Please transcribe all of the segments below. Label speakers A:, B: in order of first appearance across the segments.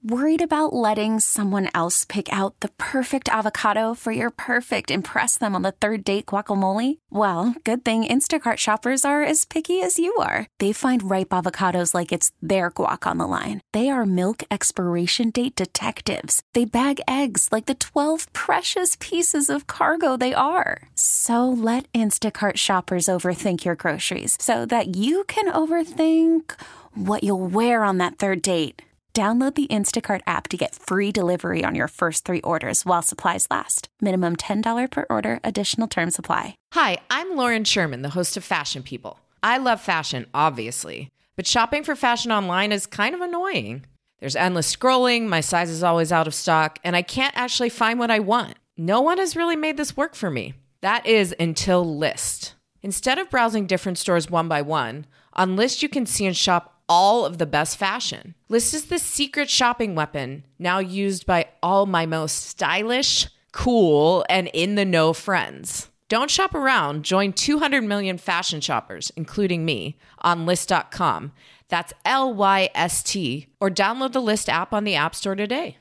A: Worried about letting someone else pick out the perfect avocado for your perfect impress them on the third date guacamole? Well, good thing Instacart shoppers are as picky as you are. They find ripe avocados like it's their guac on the line. They are milk expiration date detectives. They bag eggs like the 12 precious pieces of cargo they are. So let Instacart shoppers overthink your groceries so that you can overthink what you'll wear on that third date. Download the Instacart app to get free delivery on your first 3 orders while supplies last. Minimum $10 per order. Additional terms apply.
B: Hi, I'm Lauren Sherman, the host of Fashion People. I love fashion, obviously, but shopping for fashion online is kind of annoying. There's endless scrolling, my size is always out of stock, and I can't actually find what I want. No one has really made this work for me. That is until Lyst. Instead of browsing different stores one by one, on Lyst you can see and shop all of the best fashion. Lyst is the secret shopping weapon now used by all my most stylish, cool, and in-the-know friends. Don't shop around. Join 200 million fashion shoppers, including me, on Lyst.com. That's Lyst, or download the Lyst app on the App Store today.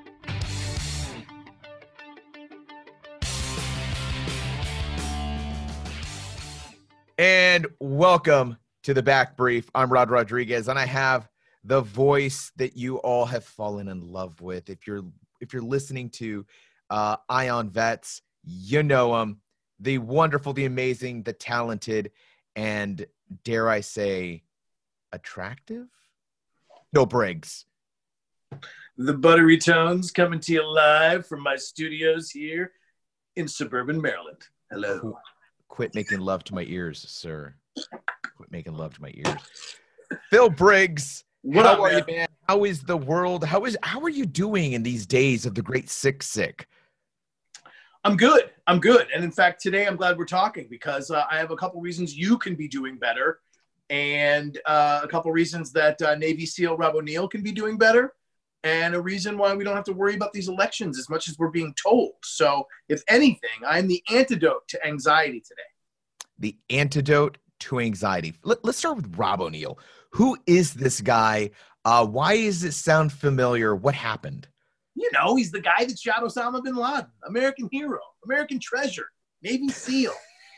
C: And welcome to the Back Brief. I'm Rod Rodriguez, and I have the voice that you all have fallen in love with. If you're listening to Ion Vets, you know him. The wonderful, the amazing, the talented, and dare I say, attractive? No Briggs.
D: The Buttery Tones coming to you live from my studios here in suburban Maryland. Hello.
C: Quit making love to my ears, sir. Quit making love to my ears. Phil Briggs, how are you, man? How is the world? How are you doing in these days of the great sick?
D: I'm good. And in fact, today I'm glad we're talking because I have a couple reasons you can be doing better and a couple reasons that Navy SEAL Rob O'Neill can be doing better and a reason why we don't have to worry about these elections as much as we're being told. So if anything, I'm the antidote to anxiety today.
C: The antidote to anxiety. Let's start with Rob O'Neill. Who is this guy? Why does it sound familiar? What happened?
D: You know, he's the guy that shot Osama bin Laden. American hero, American treasure, Navy SEAL.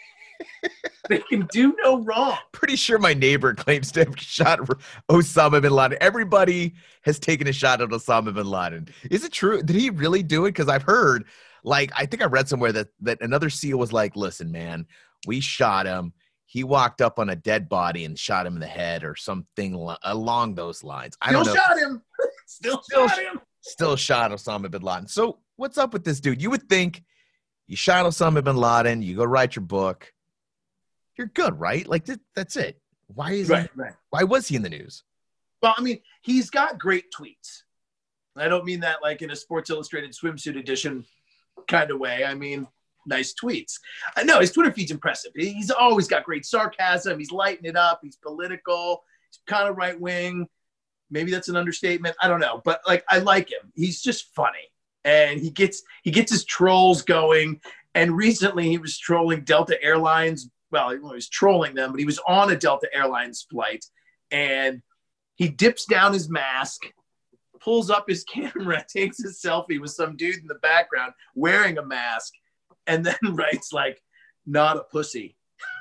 D: They can do no wrong.
C: Pretty sure my neighbor claims to have shot Osama bin Laden. Everybody has taken a shot at Osama bin Laden. Is it true? Did he really do it? Because I've heard, I think I read somewhere that another SEAL was like, listen, man, we shot him. He walked up on a dead body and shot him in the head or something along those lines. I don't know.
D: Shot him. Still shot him.
C: Still shot Osama bin Laden. So what's up with this dude? You would think you shot Osama bin Laden, you go write your book. You're good, right? That's it. Why is
D: right.
C: Why was he in the news?
D: Well, I mean, he's got great tweets. I don't mean that like in a Sports Illustrated swimsuit edition kind of way. I mean, nice tweets. No, his Twitter feed's impressive. He's always got great sarcasm. He's lighting it up. He's political. He's kind of right wing. Maybe that's an understatement. I don't know, but I like him. He's just funny, and he gets his trolls going. And recently, he was trolling Delta Airlines. Well, he was trolling them, but he was on a Delta Airlines flight, and he dips down his mask, pulls up his camera, takes a selfie with some dude in the background wearing a mask, and then writes "not a pussy"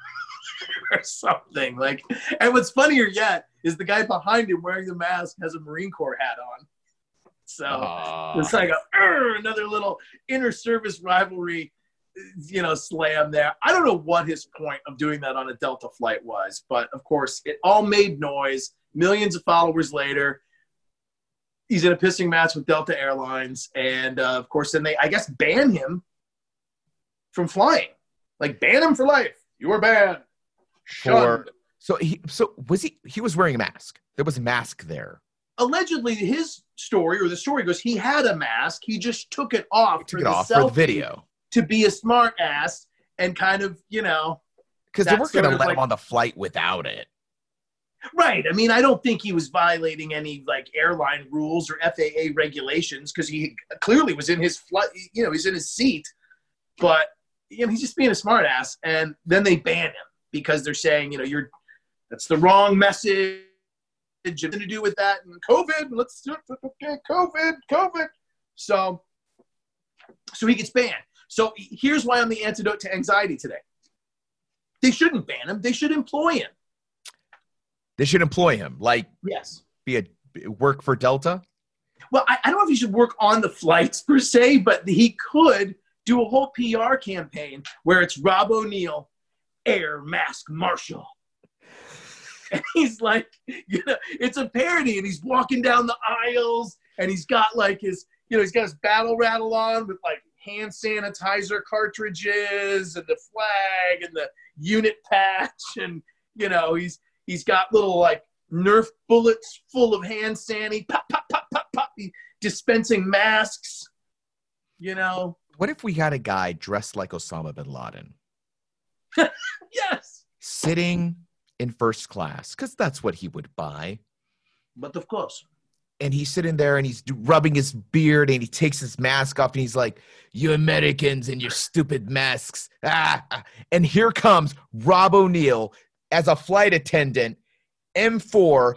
D: or something. And what's funnier yet is the guy behind him wearing the mask has a Marine Corps hat on. So it's like another little inter-service rivalry, slam there. I don't know what his point of doing that on a Delta flight was, but of course it all made noise. Millions of followers later, he's in a pissing match with Delta Airlines, and of course then they, I guess, ban him from flying. Ban him for life. You are banned. Shunned.
C: So he was wearing a mask. There was a mask there.
D: Allegedly, his story, or the story goes, he had a mask. He just took it off for the
C: video
D: to be a smart ass and kind of,
C: because they weren't going to let him on the flight without it.
D: Right. I mean, I don't think he was violating any airline rules or FAA regulations because he clearly was in his flight. He's in his seat, but he's just being a smart ass. And then they ban him because they're saying, that's the wrong message. to do with that and COVID. Let's do it. Okay, COVID. So he gets banned. So here's why I'm the antidote to anxiety today. They shouldn't ban him. They should employ him.
C: They should employ him. Like,
D: yes,
C: work for Delta.
D: Well, I don't know if he should work on the flights per se, but he could do a whole PR campaign where it's Rob O'Neill, Air Mask Marshal. And he's like, it's a parody, and he's walking down the aisles, and he's got like his, he's got his battle rattle on with like hand sanitizer cartridges and the flag and the unit patch, and he's got little like Nerf bullets full of hand sanitizer, pop, pop, pop, pop, pop, dispensing masks.
C: What if we had a guy dressed like Osama bin Laden?
D: Yes.
C: Sitting in first class, because that's what he would buy.
D: But of course.
C: And he's sitting there and he's rubbing his beard and he takes his mask off and he's like, "You Americans and your stupid masks." And here comes Rob O'Neill as a flight attendant, M4,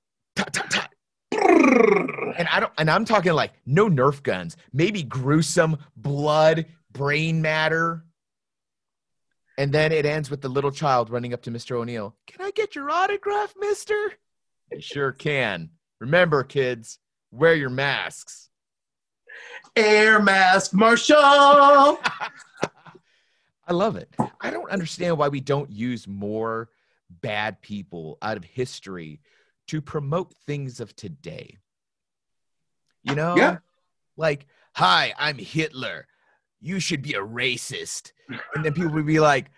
C: and I'm talking like no Nerf guns, maybe gruesome blood, brain matter. And then it ends with the little child running up to Mr. O'Neill. "Can I get your autograph, mister?" "You sure can. Remember, kids, wear your masks."
D: Air Mask Marshal.
C: I love it. I don't understand why we don't use more bad people out of history to promote things of today.
D: Yeah.
C: Like, "Hi, I'm Hitler. You should be a racist." And then people would be like,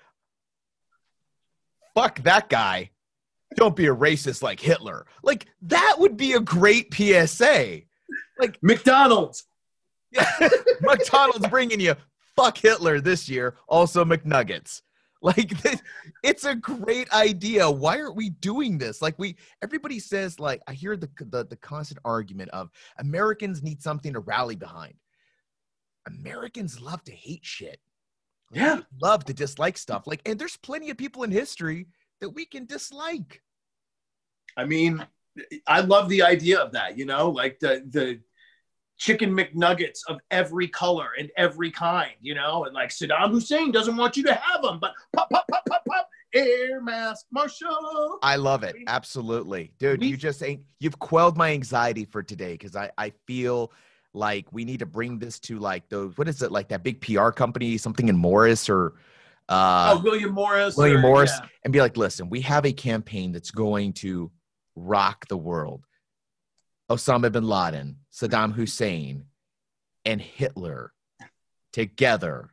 C: "Fuck that guy. Don't be a racist like Hitler." Like, that would be a great PSA. Like,
D: McDonald's.
C: McDonald's bringing you "fuck Hitler" this year. Also McNuggets. Like, it's a great idea. Why aren't we doing this? Like, everybody says, like, I hear the constant argument of Americans need something to rally behind. Americans love to hate shit.
D: Yeah.
C: We love to dislike stuff. Like, and there's plenty of people in history that we can dislike.
D: I mean, I love the idea of that, like the chicken McNuggets of every color and every kind, and like Saddam Hussein doesn't want you to have them, but pop, pop, pop, pop, pop, Air Mask Marshal.
C: I love it. Absolutely. Dude, you've quelled my anxiety for today, because I feel like we need to bring this to like those, what is it, like that big PR company, something in Morris or
D: William Morris.
C: Yeah. And be like, "Listen, we have a campaign that's going to rock the world. Osama bin Laden, Saddam Hussein, and Hitler together.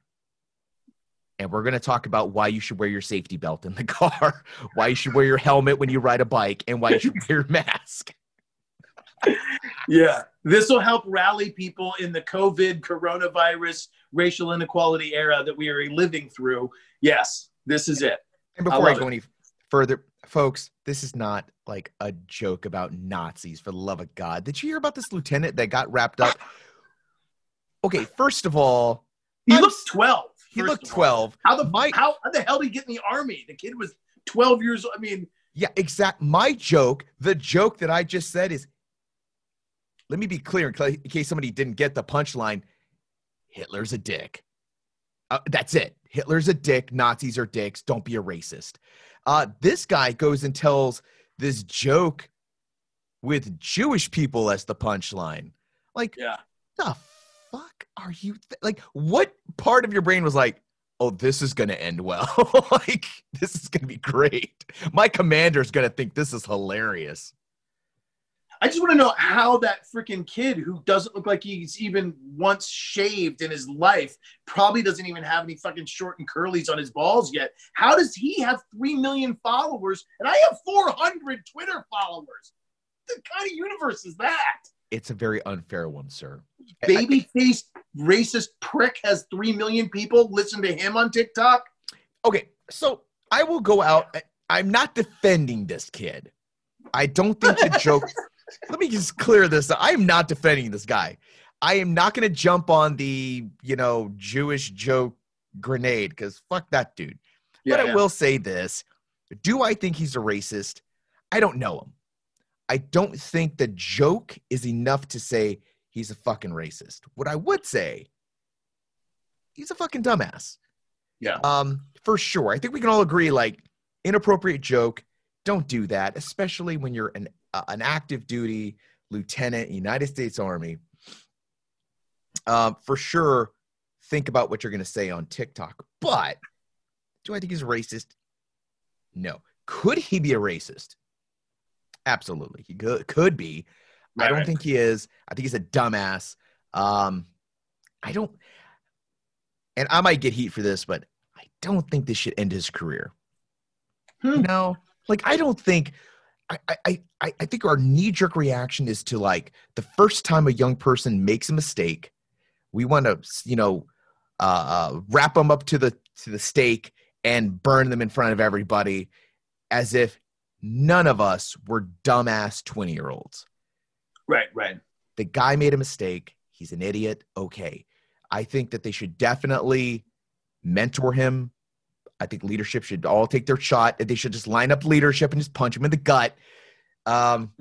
C: And we're going to talk about why you should wear your safety belt in the car, why you should wear your helmet when you ride a bike, and why you should wear your mask."
D: Yeah. This will help rally people in the COVID, coronavirus, racial inequality era that we are living through. Yes, this is it.
C: And before I go any further, folks, this is not like a joke about Nazis, for the love of God. Did you hear about this lieutenant that got wrapped up? Okay, first of all,
D: he looked 12.
C: He looked 12.
D: How the hell did he get in the army? The kid was 12 years old. I mean,
C: yeah, exact. The joke that I just said is, let me be clear in case somebody didn't get the punchline. Hitler's a dick. That's it. Hitler's a dick. Nazis are dicks. Don't be a racist. This guy goes and tells this joke with Jewish people as the punchline. Like,
D: yeah.
C: The fuck are you? Like, what part of your brain was like, "Oh, this is going to end well. Like, this is going to be great. My commander's going to think this is hilarious."
D: I just want to know how that freaking kid, who doesn't look like he's even once shaved in his life, probably doesn't even have any fucking short and curlies on his balls yet. How does he have 3 million followers and I have 400 Twitter followers? What kind of universe is that?
C: It's a very unfair one, sir.
D: Baby-faced racist prick has 3 million people listen to him on TikTok.
C: Okay, so I will go out. I'm not defending this kid. I don't think the joke... Let me just clear this up. I am not defending this guy. I am not going to jump on the, Jewish joke grenade, because fuck that dude. Yeah, but I will say this. Do I think he's a racist? I don't know him. I don't think the joke is enough to say he's a fucking racist. What I would say, he's a fucking dumbass.
D: Yeah.
C: For sure. I think we can all agree, like, inappropriate joke. Don't do that, especially when you're an active duty lieutenant, United States Army. For sure, think about what you're going to say on TikTok. But do I think he's a racist? No. Could he be a racist? Absolutely. He could be.
D: Right,
C: I don't think he is. I think he's a dumbass. And I might get heat for this, but I don't think this should end his career. No, like, I don't think, I think our knee-jerk reaction is to, like, the first time a young person makes a mistake, we want to, wrap them up to the stake and burn them in front of everybody as if none of us were dumbass 20-year-olds.
D: Right.
C: The guy made a mistake. He's an idiot. Okay. I think that they should definitely mentor him. I think leadership should all take their shot. They should just line up leadership and just punch him in the gut. Right?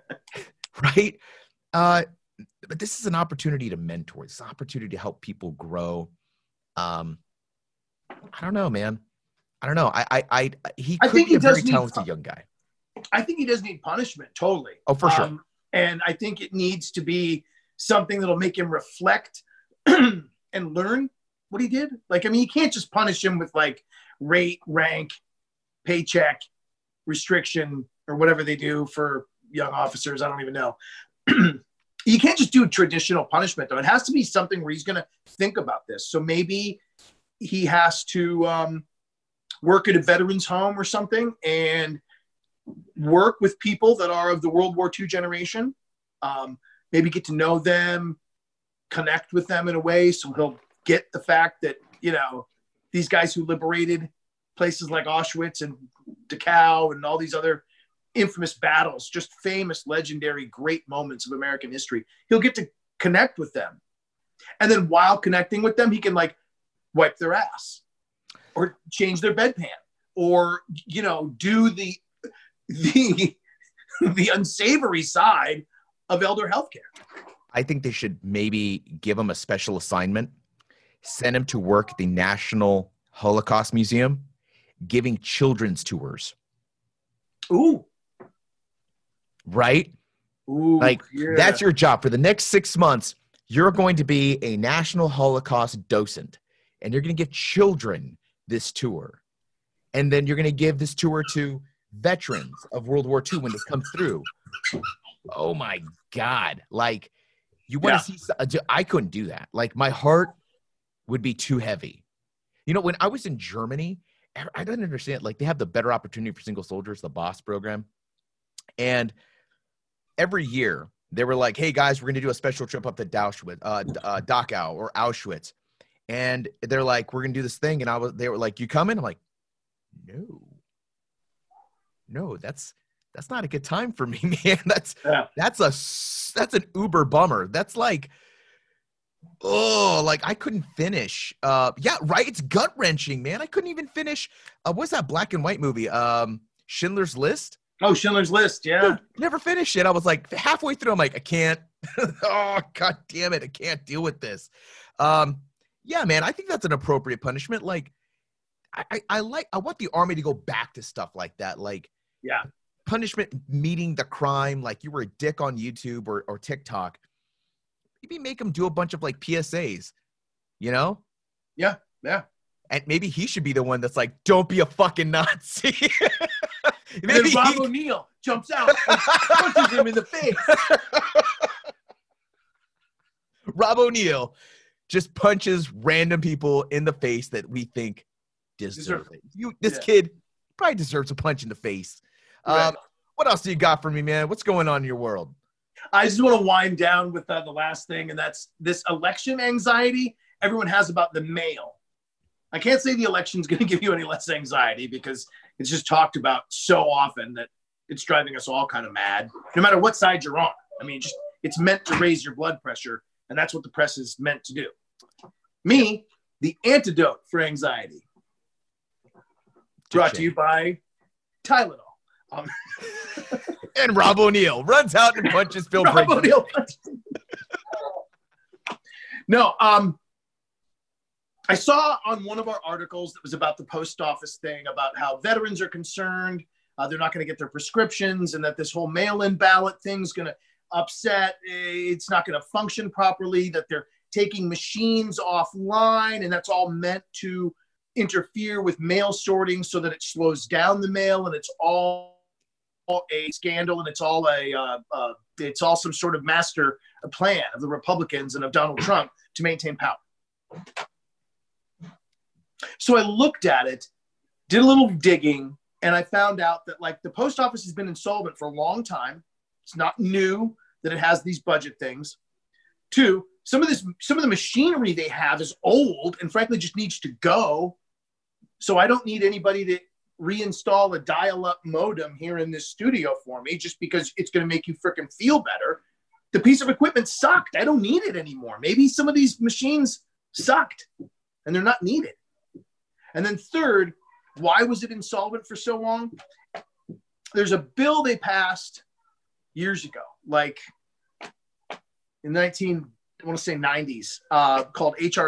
C: But this is an opportunity to mentor. It's an opportunity to help people grow. I don't know, man. I don't know. He could be a very talented young guy.
D: I think he does need punishment, totally.
C: Oh, for sure.
D: And I think it needs to be something that'll make him reflect and learn what he did. Like, I mean, you can't just punish him with, like, rate, rank, paycheck, restriction, or whatever they do for young officers. I don't even know. You can't just do traditional punishment, though. It has to be something where he's going to think about this. So maybe he has to work at a veterans home or something and work with people that are of the World War II generation. Maybe get to know them, connect with them in a way so he'll get the fact that, these guys who liberated places like Auschwitz and Dachau and all these other infamous battles, just famous, legendary, great moments of American history. He'll get to connect with them. And then while connecting with them, he can, like, wipe their ass or change their bedpan or, do the unsavory side of elder healthcare.
C: I think they should maybe give him a special assignment, send him to work at the National Holocaust Museum, giving children's tours.
D: Ooh.
C: Right?
D: Ooh,
C: like,
D: yeah.
C: That's your job. For the next 6 months, you're going to be a National Holocaust docent, and you're going to give children this tour. And then you're going to give this tour to veterans of World War II when they come through. Oh, my God. Like, you want to see – I couldn't do that. Like, my heart would be too heavy. When I was in Germany, I didn't understand. Like, they have the Better Opportunity for Single Soldiers, the BOSS program. And every year, they were like, hey, guys, we're going to do a special trip up to Dachau or Auschwitz. And they're like, we're going to do this thing. And they were like, you coming? I'm like, no, that's not a good time for me, man. That's an uber bummer. That's like, I couldn't finish. It's gut wrenching, man. I couldn't even finish. What's that black and white movie? Schindler's List.
D: Oh, Schindler's List. Yeah.
C: Dude, never finished it. I was like halfway through. I'm like, I can't. Oh, God damn it. I can't deal with this. Yeah, man, I think that's an appropriate punishment. Like, I want the Army to go back to stuff like that. Like,
D: yeah,
C: punishment meeting the crime. Like, you were a dick on YouTube or TikTok. Maybe make them do a bunch of, like, PSAs,
D: Yeah.
C: And maybe he should be the one that's like, don't be a fucking Nazi.
D: And then Rob O'Neill jumps out and punches him in the face.
C: Rob O'Neill just punches random people in the face that we think deserve it. This kid probably deserves a punch in the face.
D: Right.
C: What else do you got for me, man? What's going on in your world?
D: I just want to wind down with the last thing, and that's this election anxiety everyone has about the mail. I can't say the election's going to give you any less anxiety because it's just talked about so often that it's driving us all kind of mad, no matter what side you're on. I mean, it's meant to raise your blood pressure, and that's what the press is meant to do. Me, the antidote for anxiety. Brought to you by Tylenol.
C: And Rob O'Neill runs out and punches Bill Briggs.
D: No, I saw on one of our articles that was about the post office thing about how veterans are concerned. They're not going to get their prescriptions, and that this whole mail-in ballot thing's going to upset. It's not going to function properly, that they're taking machines offline, and that's all meant to interfere with mail sorting so that it slows down the mail, and it's all a scandal, and it's all some sort of master plan of the Republicans and of Donald Trump to maintain power. So I looked at it, did a little digging, and I found out that like the post office has been insolvent for a long time. It's not new that it has these budget things. Two, some of the machinery they have is old and frankly just needs to go. So I don't need anybody to reinstall a dial-up modem here in this studio for me just because it's going to make you freaking feel better. The piece of equipment sucked. I don't need it anymore. Maybe some of these machines sucked and they're not needed. And then third, why was it insolvent for so long? There's a bill they passed years ago, like in 90s, called HR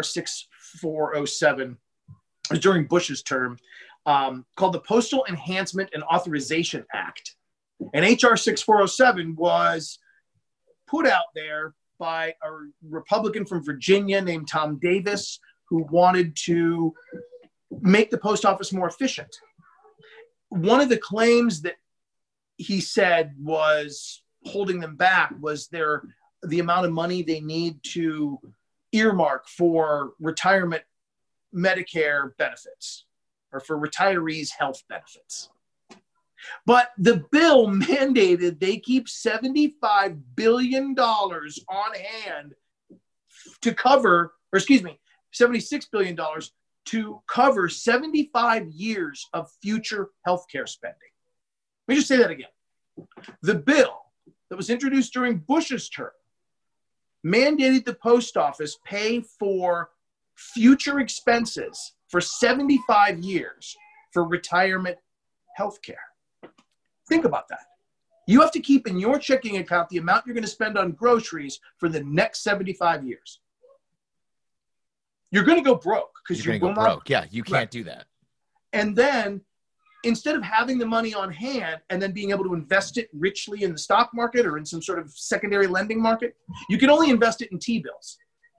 D: 6407. It was during Bush's term, called the Postal Enhancement and Authorization Act. And HR 6407 was put out there by a Republican from Virginia named Tom Davis, who wanted to make the post office more efficient. One of the claims that he said was holding them back was the amount of money they need to earmark for retirement Medicare benefits or for retirees' health benefits. But the bill mandated they keep $75 billion on hand to cover, $76 billion to cover 75 years of future healthcare spending. Let me just say that again. The bill that was introduced during Bush's term mandated the post office pay for future expenses for 75 years for retirement healthcare. Think about that. You have to keep in your checking account the amount you're going to spend on groceries for the next 75 years. You're going to go broke because
C: you're going to go broke. Yeah, you can't do that.
D: And then instead of having the money on hand and then being able to invest it richly in the stock market or in some sort of secondary lending market, you can only invest it in T-bills.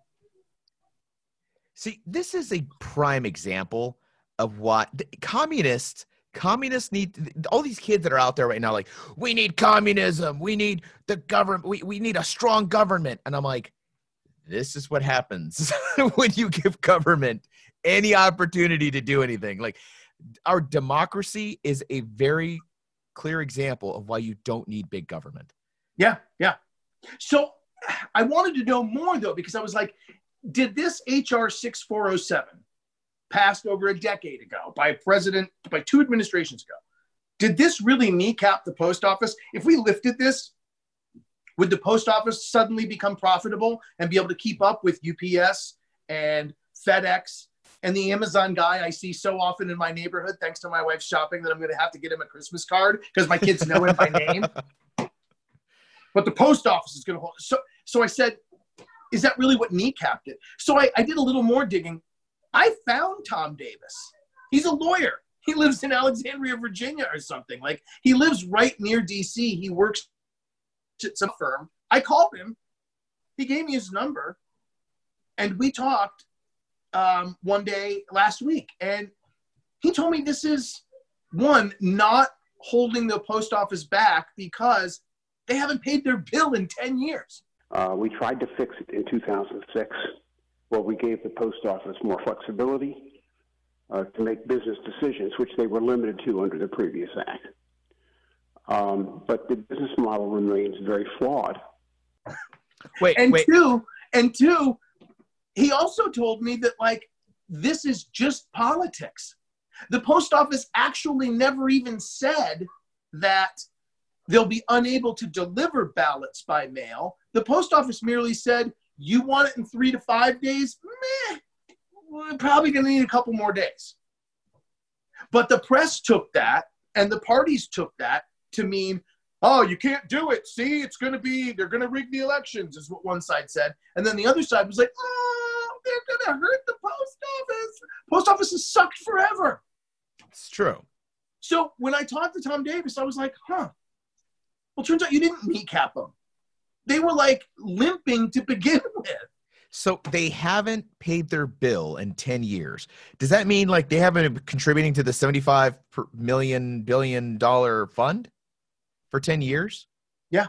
C: See, this is a prime example of what communists need. All these kids that are out there right now, like, we need communism. We need the government. We need a strong government. And I'm like, this is what happens when you give government any opportunity to do anything. Like, our democracy is a very clear example of why you don't need big government.
D: Yeah, yeah. So I wanted to know more, though, because I was like, did this HR 6407 passed over a decade ago by two administrations ago, did this really kneecap the post office? If we lifted this, would the post office suddenly become profitable and be able to keep up with UPS and FedEx and the Amazon guy I see so often in my neighborhood, thanks to my wife's shopping, that I'm going to have to get him a Christmas card because my kids know him by name? But the post office is going to hold. So I said, is that really what kneecapped it? So I did a little more digging. I found Tom Davis. He's a lawyer. He lives in Alexandria, Virginia or something. Like, he lives right near DC. He works at some firm. I called him. He gave me his number. And we talked one day last week. And he told me this is, one, not holding the post office back because they haven't paid their bill in 10 years.
E: We tried to fix it in 2006, where we gave the post office more flexibility to make business decisions, which they were limited to under the previous act. But the business model remains very flawed.
C: Wait.
D: Two, he also told me that, like, this is just politics. The post office actually never even said that they'll be unable to deliver ballots by mail. The post office merely said, you want it in 3 to 5 days? Meh, we're probably going to need a couple more days. But the press took that and the parties took that to mean, oh, you can't do it. See, they're going to rig the elections, is what one side said. And then the other side was like, oh, they're going to hurt the post office. Post office has sucked forever.
C: It's true.
D: So when I talked to Tom Davis, I was like, well, turns out you didn't kneecap them. They were like limping to begin with.
C: So they haven't paid their bill in 10 years. Does that mean like they haven't been contributing to the $75 billion fund for 10 years?
D: Yeah.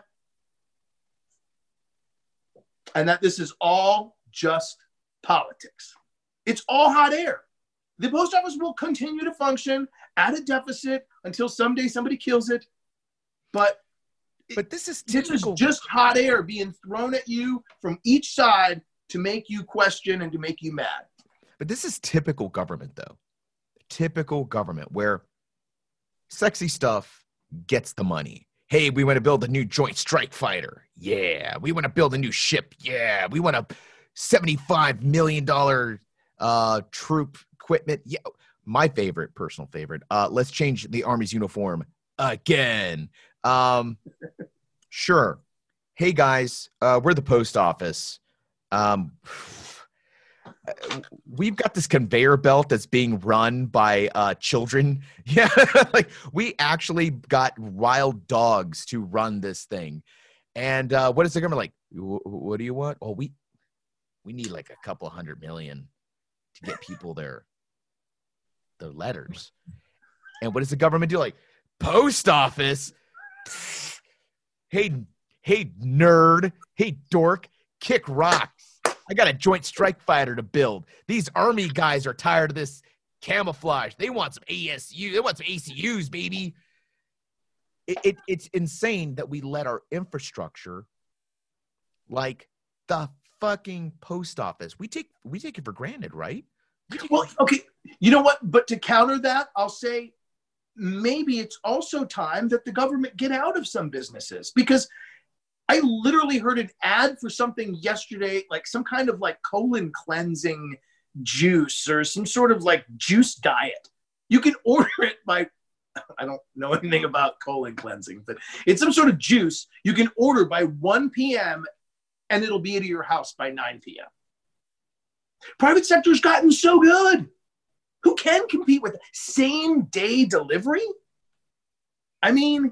D: And that this is all just politics. It's all hot air. The post office will continue to function at a deficit until someday somebody kills it. But
C: this is typical.
D: This is just hot air being thrown at you from each side to make you question and to make you mad.
C: But this is typical government, though. Typical government where sexy stuff gets the money. Hey, we want to build a new Joint Strike Fighter. Yeah. We want to build a new ship. Yeah. We want a $75 million troop equipment. Yeah. My personal favorite. Let's change the Army's uniform again. Sure. Hey, guys, we're the post office. We've got this conveyor belt that's being run by children. Yeah, like we actually got wild dogs to run this thing. And what is the government like? What do you want? Well, we need like a couple $100 million to get people their letters. And what does the government do? Like, post office. Hey, nerd. Hey, dork. Kick rocks. I got a Joint Strike Fighter to build. These Army guys are tired of this camouflage. They want some ASU. They want some ACUs, baby. It's insane that we let our infrastructure, like the fucking post office, we take it for granted, right?
D: Well, okay. You know what? But to counter that, I'll say maybe it's also time that the government get out of some businesses, because I literally heard an ad for something yesterday, like some kind of like colon cleansing juice or some sort of like juice diet. You can order it by, I don't know anything about colon cleansing, but it's some sort of juice you can order by 1 p.m. and it'll be at your house by 9 p.m. Private sector's gotten so good. Who can compete with same day delivery? I mean,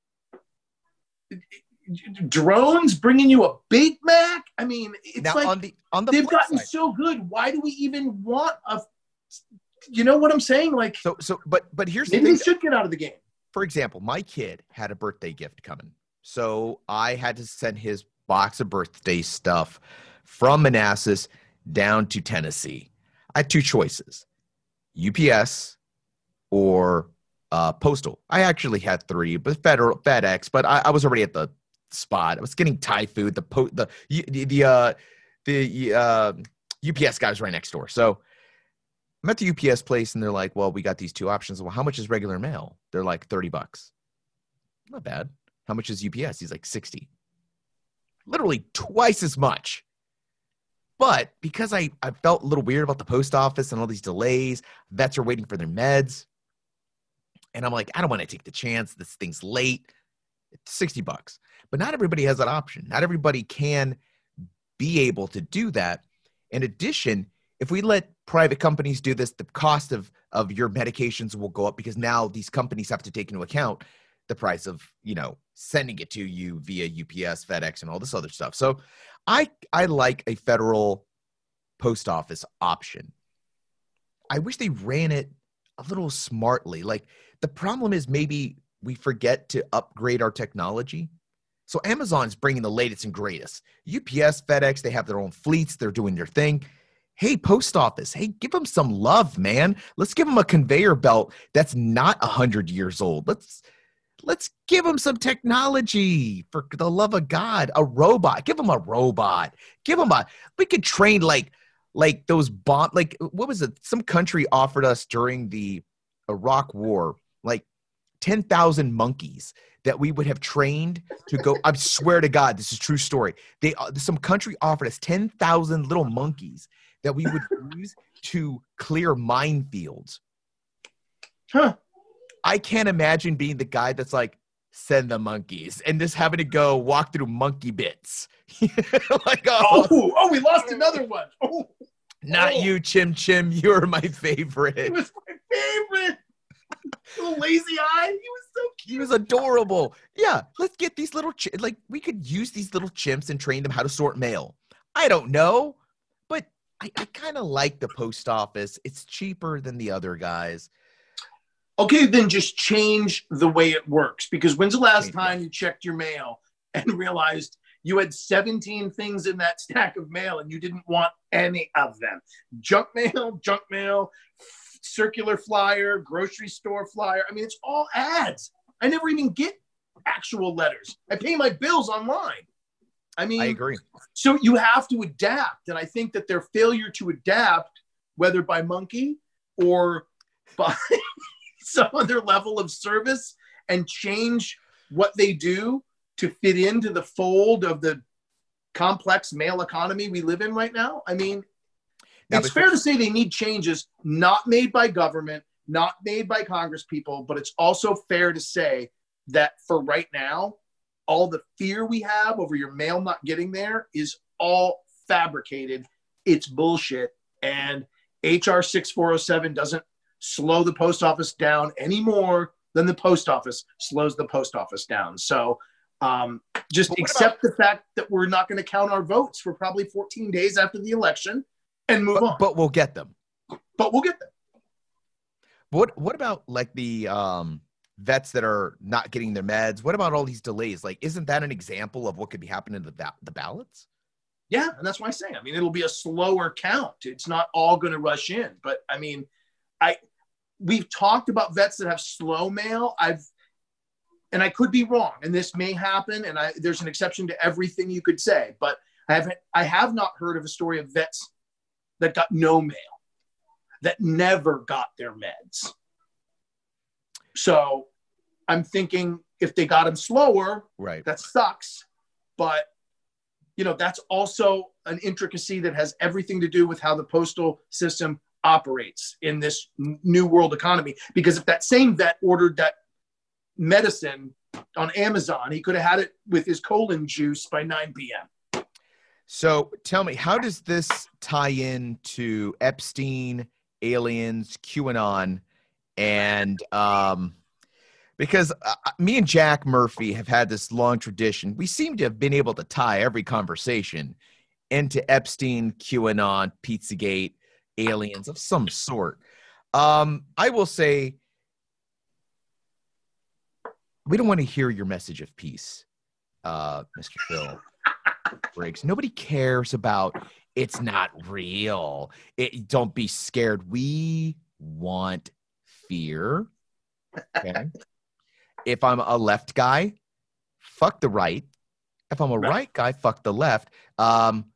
D: drones bringing you a Big Mac. I mean, it's now, like on the they've gotten side, so good. Why do we even want a? You know what I'm saying? Like,
C: but here's the
D: maybe
C: thing.
D: They should get out of the game.
C: For example, my kid had a birthday gift coming, so I had to send his box of birthday stuff from Manassas down to Tennessee. I had two choices: UPS or postal. I actually had three, but FedEx. But I was already at the spot. I was getting Thai food. The UPS guy was right next door. So I'm at the UPS place and they're like, well, we got these two options. Well, how much is regular mail? They're like $30. Not bad. How much is UPS? He's like 60. Literally twice as much. But because I felt a little weird about the post office and all these delays, vets are waiting for their meds. And I'm like, I don't want to take the chance. This thing's late. It's $60. But not everybody has that option. Not everybody can be able to do that. In addition, if we let private companies do this, the cost of your medications will go up because now these companies have to take into account the price of, sending it to you via UPS, FedEx, and all this other stuff. So I like a federal post office option. I wish they ran it a little smartly. Like, the problem is maybe we forget to upgrade our technology. So Amazon's bringing the latest and greatest. UPS, FedEx, they have their own fleets. They're doing their thing. Hey, post office, hey, give them some love, man. Let's give them a conveyor belt that's not 100 years old. Let's give them some technology, for the love of God. A robot. Give them a robot. We could train like those what was it? Some country offered us during the Iraq War, like 10,000 monkeys that we would have trained to go. I swear to God, this is a true story. Some country offered us 10,000 little monkeys that we would use to clear minefields.
D: Huh.
C: I can't imagine being the guy that's like, send the monkeys, and just having to go walk through monkey bits. Like,
D: we lost another one.
C: Not you, Chim Chim. You're my favorite.
D: He was my favorite. Little lazy eye. He was so cute.
C: He was adorable. Yeah, let's get these little we could use these little chimps and train them how to sort mail. I don't know, but I kind of like the post office. It's cheaper than the other guys.
D: Okay, then just change the way it works. Because when's the last time you checked your mail and realized you had 17 things in that stack of mail and you didn't want any of them? Junk mail, circular flyer, grocery store flyer. I mean, it's all ads. I never even get actual letters. I pay my bills online. I mean,
C: I agree.
D: So you have to adapt. And I think that their failure to adapt, whether by monkey or by some other level of service, and change what they do to fit into the fold of the complex mail economy we live in right now. I mean, it's fair to say they need changes not made by government, not made by Congress people, but it's also fair to say that for right now, all the fear we have over your mail not getting there is all fabricated. It's bullshit. And HR 6407 doesn't slow the post office down any more than the post office slows the post office down. So just accept the fact that we're not going to count our votes for probably 14 days after the election and move on.
C: But we'll get them.
D: But
C: what about like the vets that are not getting their meds? What about all these delays? Like, isn't that an example of what could be happening to the ballots?
D: Yeah, and that's why I say, I mean, it'll be a slower count. It's not all going to rush in. But I mean, we've talked about vets that have slow mail. And I could be wrong, and this may happen, and there's an exception to everything you could say, but I have not heard of a story of vets that got no mail, that never got their meds. So I'm thinking if they got them slower,
C: right,
D: that sucks. But, that's also an intricacy that has everything to do with how the postal system operates in this new world economy. Because if that same vet ordered that medicine on Amazon, he could have had it with his colon juice by 9 p.m.
C: So tell me, how does this tie in to Epstein, aliens, QAnon, and because me and Jack Murphy have had this long tradition. We seem to have been able to tie every conversation into Epstein, QAnon, Pizzagate, aliens of some sort. I will say, we don't want to hear your message of peace, Mr. Phil Briggs. Nobody cares about it's not real. Don't be scared. We want fear. Okay. If I'm a left guy, fuck the right. If I'm a right guy, fuck the left. Mr.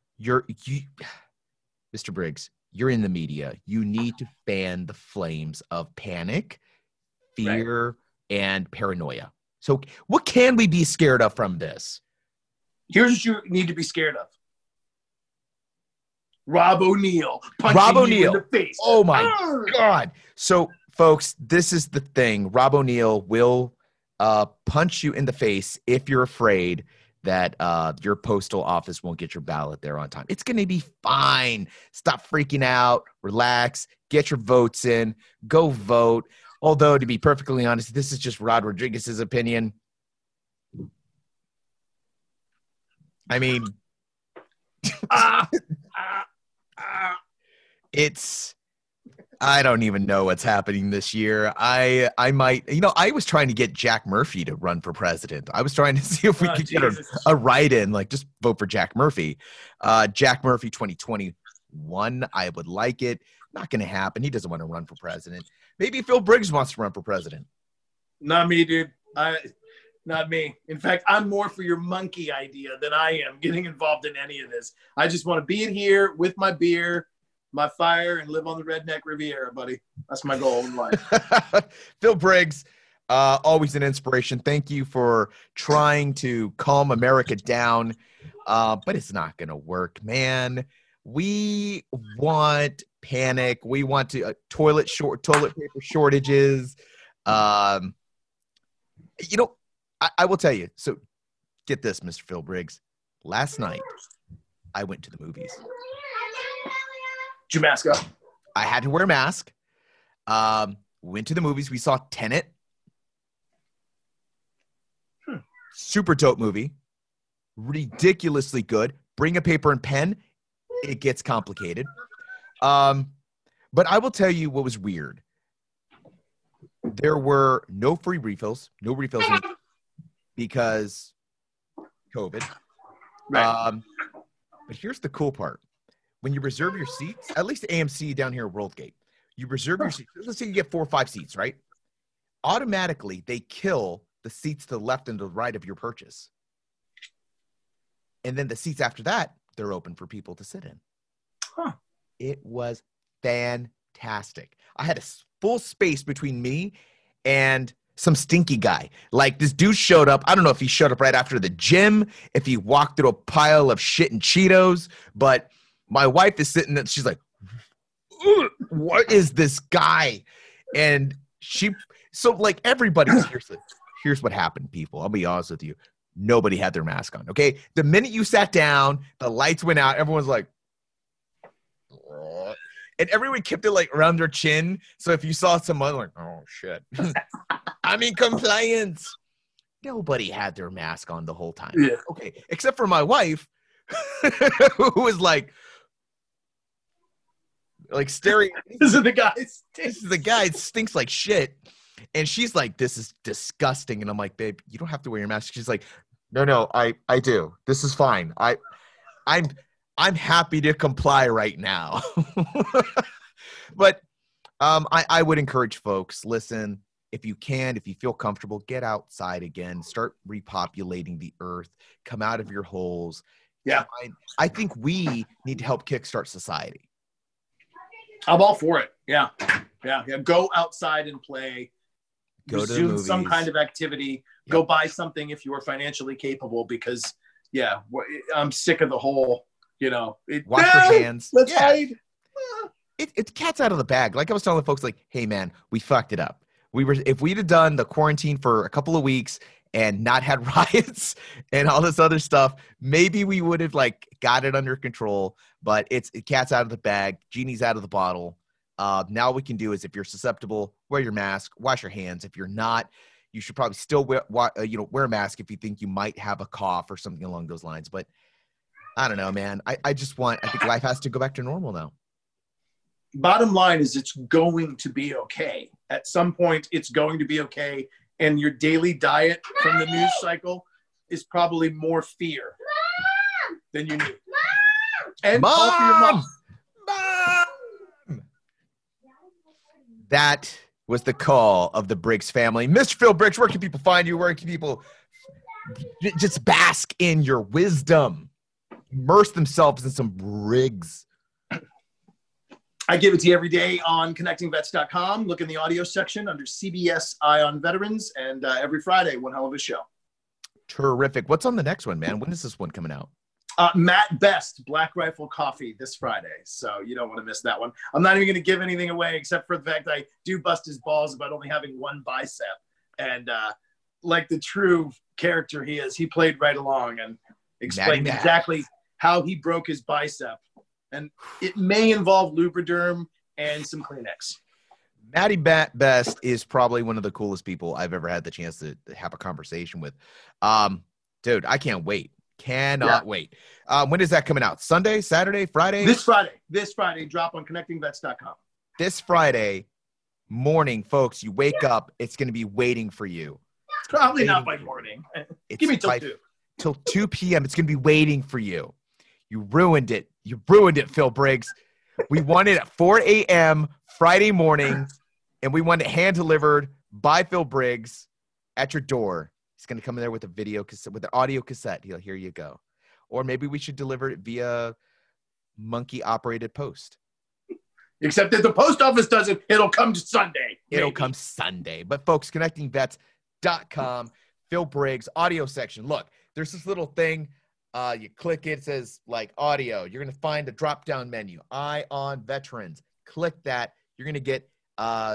C: Briggs, you're in the media. You need to fan the flames of panic, fear, and paranoia. So what can we be scared of from this?
D: Here's what you need to be scared of. Rob O'Neill punching you in the face.
C: Oh, my God. So, folks, this is the thing. Rob O'Neill will punch you in the face if you're afraid that your postal office won't get your ballot there on time. It's going to be fine. Stop freaking out. Relax. Get your votes in. Go vote. Although, to be perfectly honest, this is just Rod Rodriguez's opinion. I mean, I don't even know what's happening this year. I might, I was trying to get Jack Murphy to run for president. I was trying to see if we could get a write-in, like just vote for Jack Murphy. Jack Murphy 2021, I would like it. Not going to happen. He doesn't want to run for president. Maybe Phil Briggs wants to run for president.
D: Not me, dude. Not me. In fact, I'm more for your monkey idea than I am getting involved in any of this. I just want to be in here with my beer, my fire, and live on the redneck Riviera, buddy. That's my goal in life.
C: Phil Briggs, always an inspiration. Thank you for trying to calm America down, but it's not going to work, man. We want panic. We want to toilet paper shortages. I will tell you. So get this, Mr. Phil Briggs. Last night, I went to the movies.
D: Did you mask up?
C: I had to wear a mask. Went to the movies. We saw Tenet. Super dope movie. Ridiculously good. Bring a paper and pen. It gets complicated. But I will tell you what was weird. There were no free refills. No refills because COVID.
D: Right.
C: But here's the cool part. When you reserve your seats, at least AMC down here at Worldgate, you reserve your seats. Let's say you get 4 or 5 seats, right? Automatically, they kill the seats to the left and to the right of your purchase. And then the seats after that, they're open for people to sit in.
D: Huh.
C: It was fantastic. I had a full space between me and some stinky guy. Like, this dude showed up. I don't know if he showed up right after the gym, if he walked through a pile of shit and Cheetos, but my wife is sitting there. She's like, what is this guy? And like everybody, here's what happened, people. I'll be honest with you. Nobody had their mask on, okay? The minute you sat down, the lights went out. Everyone's like, "What?" And everyone kept it like around their chin. So if you saw someone like, oh, shit. I'm in compliance. Nobody had their mask on the whole time.
D: Yeah.
C: Okay, except for my wife, who was like staring.
D: This is the guy.
C: This is the guy. It stinks like shit. And she's like, this is disgusting. And I'm like, babe, you don't have to wear your mask. She's like, no, I do. This is fine. I'm happy to comply right now. But I would encourage folks, listen, if you can, if you feel comfortable, get outside again, start repopulating the earth, come out of your holes.
D: Yeah.
C: I think we need to help kickstart society.
D: I'm all for it. Yeah. Go outside and play.
C: Go to the
D: resume
C: movies.
D: some kind of activity.
C: Yep.
D: Go buy something if you are financially capable, because I'm sick of the whole,
C: Wash your hands.
D: Let's hide.
C: It's cat's out of the bag. Like I was telling folks, like, hey man, we fucked it up. If we'd have done the quarantine for a couple of weeks and not had riots and all this other stuff, maybe we would have like got it under control. But it's cat's out of the bag, genie's out of the bottle. Now what we can do is, if you're susceptible, wear your mask, wash your hands. If you're not, you should probably still wear a mask if you think you might have a cough or something along those lines. But I don't know, man. I think life has to go back to normal now.
D: Bottom line is, it's going to be okay. At some point, it's going to be okay. And your daily diet from the news cycle is probably more fear than you need. And call for your mom.
C: That was the call of the Briggs family. Mr. Phil Briggs, where can people find you? Where can people just bask in your wisdom? Immerse themselves in some Briggs.
D: I give it to you every day on connectingvets.com. Look in the audio section under CBS Eye on Veterans, and every Friday, one hell of a show.
C: Terrific. What's on the next one, man? When is this one coming out?
D: Matt Best, Black Rifle Coffee, this Friday. So you don't want to miss that one. I'm not even going to give anything away, except for the fact I do bust his balls about only having one bicep. And like the true character he is, he played right along and explained exactly how he broke his bicep. And it may involve Lubriderm and some Kleenex.
C: Matty Best is probably one of the coolest people I've ever had the chance to have a conversation with. Dude, I can't wait. Cannot wait. When is that coming out? Sunday, Saturday, Friday?
D: This Friday, drop on connectingvets.com.
C: This Friday morning, folks, you wake up, it's going to be waiting for you.
D: Probably not by morning. Give me till 2.
C: Till 2 p.m. It's going to be waiting for you. You ruined it. You ruined it, Phil Briggs. We want it at 4 a.m. Friday morning, and we want it hand-delivered by Phil Briggs at your door. He's going to come in there with a video cassette, with an audio cassette. Here you go. Or maybe we should deliver it via monkey-operated post.
D: Except that the post office doesn't. It'll come Sunday.
C: It'll come Sunday. But, folks, connectingvets.com, Phil Briggs, audio section. Look, there's this little thing. You click it says like audio. You're going to find a drop-down menu, Eye on Veterans. Click that. You're going to get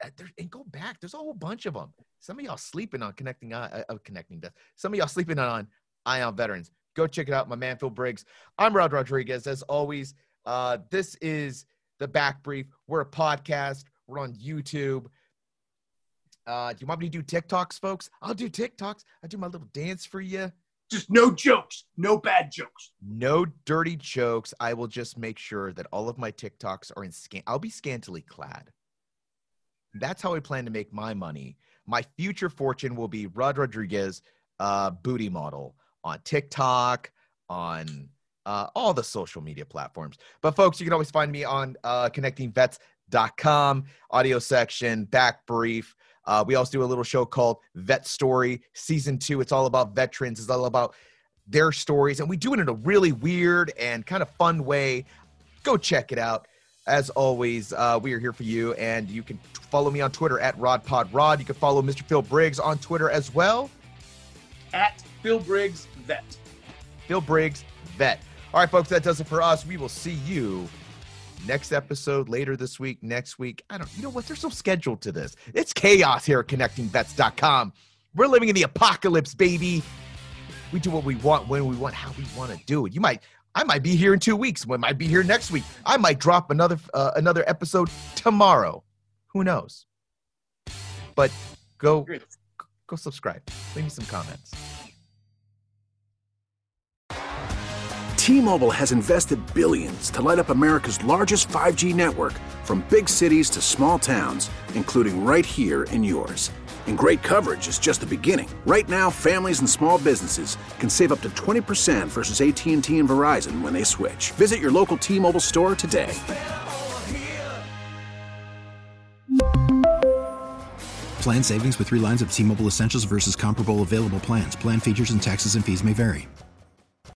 C: and go back. There's a whole bunch of them. Some of y'all sleeping on Connecting Vets. Some of y'all sleeping on Ion Veterans. Go check it out. My man, Phil Briggs. I'm Rod Rodriguez. As always, this is The Back Brief. We're a podcast. We're on YouTube. Do you want me to do TikToks, folks? I'll do TikToks. I'll do my little dance for you.
D: Just no jokes. No bad jokes.
C: No dirty jokes. I will just make sure that all of my TikToks are I'll be scantily clad. That's how I plan to make my money. My future fortune will be Rod Rodriguez, booty model on TikTok, on all the social media platforms. But folks, you can always find me on connectingvets.com, audio section, Back Brief. We also do a little show called Vet Story Season 2. It's all about veterans. It's all about their stories. And we do it in a really weird and kind of fun way. Go check it out. As always, we are here for you. And you can follow me on Twitter at RodPodRod. You can follow Mr. Phil Briggs on Twitter as well.
D: At Phil Briggs Vet.
C: Phil Briggs Vet. All right, folks, that does it for us. We will see you next episode, later this week, next week. You know what? There's no schedule to this. It's chaos here at connectingvets.com. We're living in the apocalypse, baby. We do what we want, when we want, how we want to do it. I might be here in 2 weeks. We might be here next week. I might drop another episode tomorrow. Who knows? But go subscribe. Leave me some comments.
F: T-Mobile has invested billions to light up America's largest 5G network, from big cities to small towns, including right here in yours. And great coverage is just the beginning. Right now, families and small businesses can save up to 20% versus AT&T and Verizon when they switch. Visit your local T-Mobile store today.
G: Plan savings with 3 lines of T-Mobile Essentials versus comparable available plans. Plan features and taxes and fees may vary.